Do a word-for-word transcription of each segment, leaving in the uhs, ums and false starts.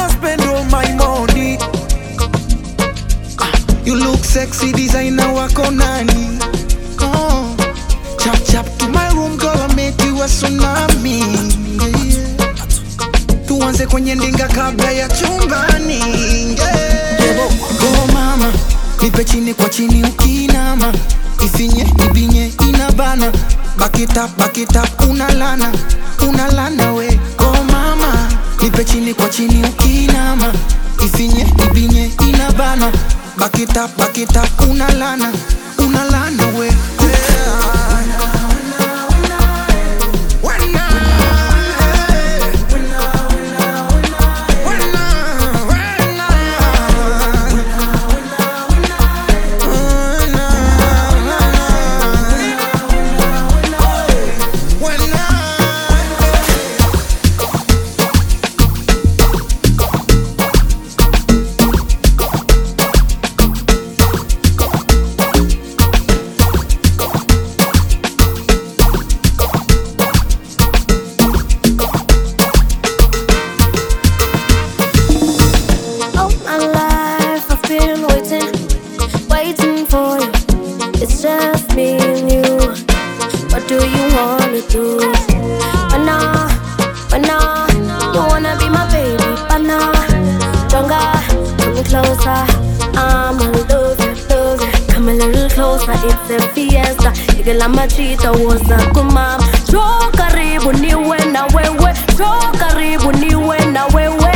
spend all my money. You look sexy, designer wako nani? Oh. Chap chap to my room, girl, I make you a tsunami. Yeah. Tuanze kwenye ndinga kabla ya chumbani. Yeah. Go mama, nipe chini kwa chini ukinama. Ifinye, ibinye, inabana. Back it up, back it up, unalana. Unalana we. Go mama, nipe chini kwa chini ukinama. Ifinye, ibinye, inabana. Back it up, back it up, unalana. Unalana we. Yeah. It's just me and you. What do you wanna do? But nah, but nah, you wanna be my baby. But nah, stronger, come closer. I'ma love you, love you. Come a little closer, it's a fiesta. Nigga la machita was a kumam. So karibu niwe na wewe. So karibu niwe na wewe.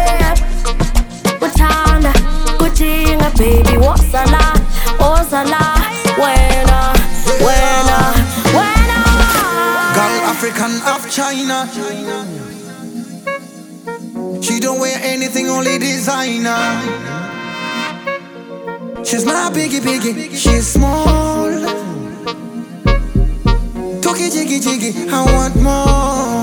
Utana, kutinga baby, wasala, wasala. When uh, when uh, when uh Girl African of China. She don't wear anything, only designer. She's not biggie biggie, she's small. Talkie jiggy jiggy, I want more.